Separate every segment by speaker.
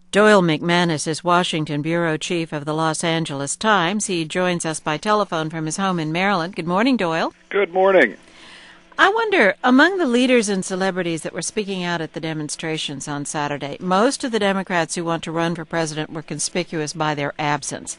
Speaker 1: Doyle McManus is Washington bureau chief of the Los Angeles Times. He joins us by telephone from his home in Maryland. Good morning, Doyle.
Speaker 2: Good morning.
Speaker 1: I wonder, among the leaders and celebrities that were speaking out at the demonstrations on Saturday, most of the Democrats who want to run for president were conspicuous by their absence.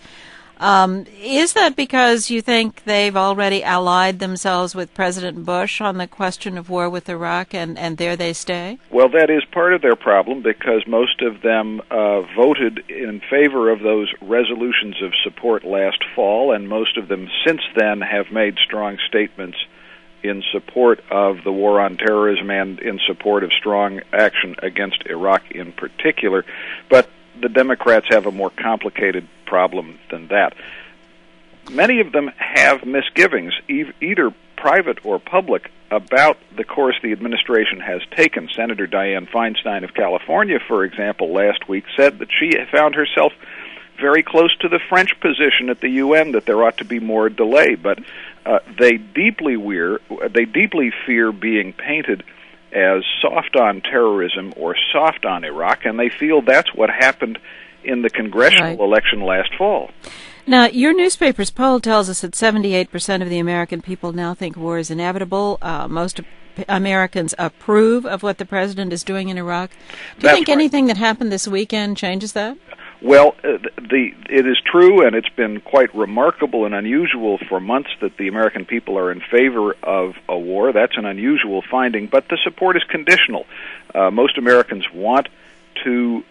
Speaker 1: Is that because you think they've already allied themselves with President Bush on the question of war with Iraq, and there they stay?
Speaker 2: Well, that is part of their problem because most of them voted in favor of those resolutions of support last fall, and most of them since then have made strong statements in support of the war on terrorism and in support of strong action against Iraq in particular. But the Democrats have a more complicated problem than that. Many of them have misgivings, either private or public, about the course the administration has taken. Senator Dianne Feinstein of California, for example, last week said that she found herself very close to the French position at the UN that there ought to be more delay, but they deeply fear being painted as soft on terrorism or soft on Iraq, and they feel that's what happened in the congressional election last fall.
Speaker 1: Now, your newspaper's poll tells us that 78% of the American people now think war is inevitable. Most Americans approve of what the president is doing in Iraq. Do you think anything that happened this weekend changes that?
Speaker 2: Well, it is true, and it's been quite remarkable and unusual for months that the American people are in favor of a war. That's an unusual finding, but the support is conditional. Most Americans want to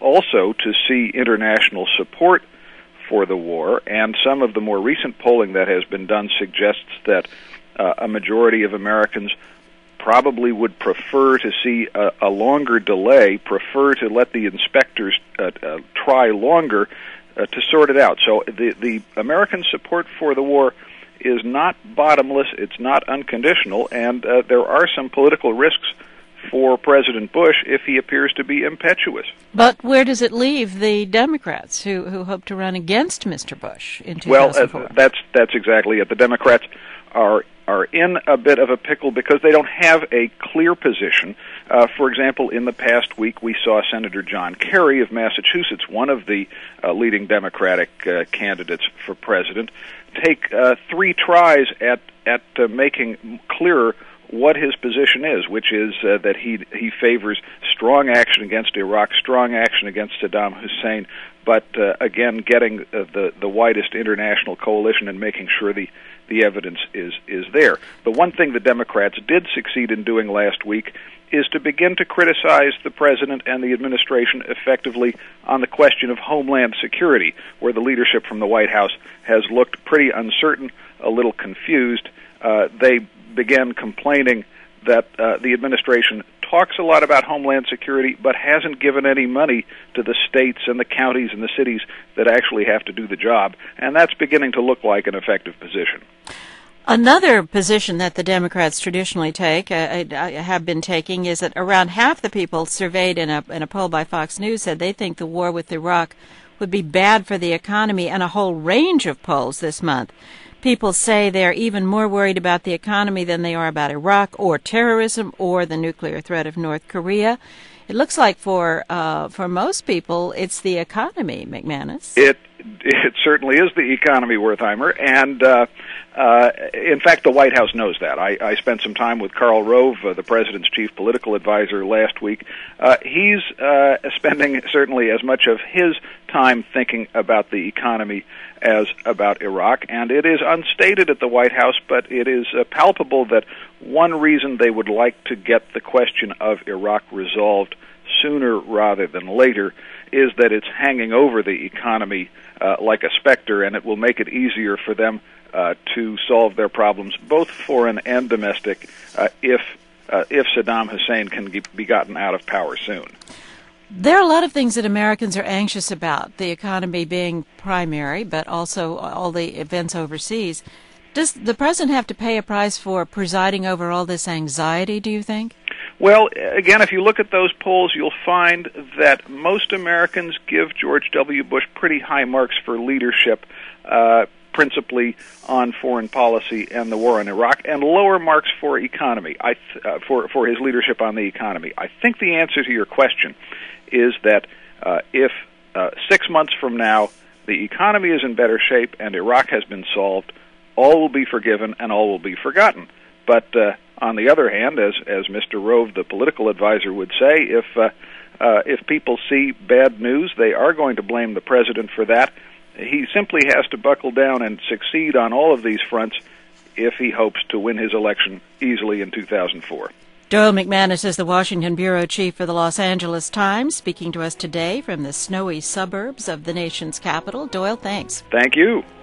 Speaker 2: see international support for the war, and some of the more recent polling that has been done suggests that a majority of Americans probably would prefer to see a longer delay, prefer to let the inspectors try longer to sort it out. So the American support for the war is not bottomless, it's not unconditional, and there are some political risks for President Bush if he appears to be impetuous.
Speaker 1: But where does it leave the Democrats who hope to run against Mr. Bush in 2004?
Speaker 2: Well, that's exactly it. The Democrats are in a bit of a pickle because they don't have a clear position. For example, in the past week, we saw Senator John Kerry of Massachusetts, one of the leading Democratic candidates for president, take 3 tries at making clearer what his position is, which is that he favors strong action against Iraq, strong action against Saddam Hussein, but again, getting the widest international coalition and making sure the evidence is there. The one thing the Democrats did succeed in doing last week is to begin to criticize the president and the administration effectively on the question of homeland security, where the leadership from the White House has looked pretty uncertain, a little confused. They began complaining that the administration talks a lot about homeland security but hasn't given any money to the states and the counties and the cities that actually have to do the job, and that's beginning to look like an effective position.
Speaker 1: Another position that the Democrats traditionally have been taking, is that around half the people surveyed in a poll by Fox News said they think the war with Iraq would be bad for the economy, and a whole range of polls this month. People say they're even more worried about the economy than they are about Iraq or terrorism or the nuclear threat of North Korea. It looks like for most people, it's the economy, McManus.
Speaker 2: It certainly is the economy, Wertheimer, and in fact, the White House knows that. I spent some time with Karl Rove, the president's chief political advisor, last week. He's spending certainly as much of his time thinking about the economy as about Iraq, and it is unstated at the White House, but it is palpable that one reason they would like to get the question of Iraq resolved sooner rather than later is that it's hanging over the economy like a specter, and it will make it easier for them to solve their problems, both foreign and domestic, if Saddam Hussein can be gotten out of power soon.
Speaker 1: There are a lot of things that Americans are anxious about, the economy being primary, but also all the events overseas. Does the president have to pay a price for presiding over all this anxiety, do you think?
Speaker 2: Well, again, if you look at those polls, you'll find that most Americans give George W. Bush pretty high marks for leadership, principally on foreign policy and the war in Iraq, and lower marks for economy, for his leadership on the economy. I think the answer to your question is that if 6 months from now, the economy is in better shape and Iraq has been solved, all will be forgiven and all will be forgotten. But on the other hand, as Mr. Rove, the political advisor, would say, if people see bad news, they are going to blame the president for that. He simply has to buckle down and succeed on all of these fronts if he hopes to win his election easily in 2004.
Speaker 1: Doyle McManus is the Washington bureau chief for the Los Angeles Times, speaking to us today from the snowy suburbs of the nation's capital. Doyle, thanks.
Speaker 2: Thank you.